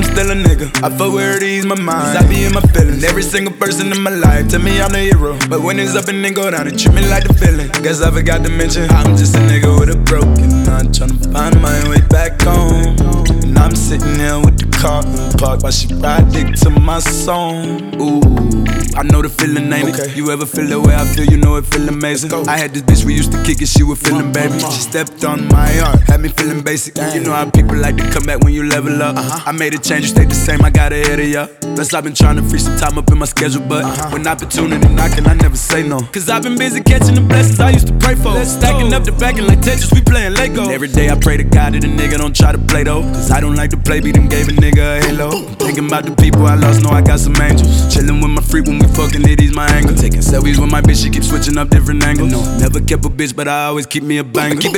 I'm still a nigga. I fuck with her to ease my mind, 'cause I be in my feelings. Every single person in my life tell me I'm the hero, but when it's up and then go down, it treat me like the villain. Guess I forgot to mention I'm just a nigga with a broken heart, tryna find my way back home. And I'm sitting here with the car parked while she ride dick to my song. Ooh, I know the feeling, ain't it? You ever feel the way I feel, you know it feel amazing. I had this bitch, we used to kick it, she was feeling baby. She stepped on my heart, had me feeling basic. You know how people like to come back when you level up. I made a change, you stayed the same, I got ahead of ya. Plus I've been trying to free some time up in my schedule, but when opportunity knocking, I never say no. 'Cause I've been busy catching the blessings I used to pray for. Stacking up the backing like Tetris, we playing Lego. Every day I pray to God that a nigga don't try to play though, 'cause I don't like to play, beat them gave a nigga a halo. I'm thinking about the people I lost, know I got some angels. Chilling with my freak when we fucking, it ease my anger. Taking selfies with my bitch, she keep switching up different angles. No, never kept a bitch, but I always keep me a banger. Keep it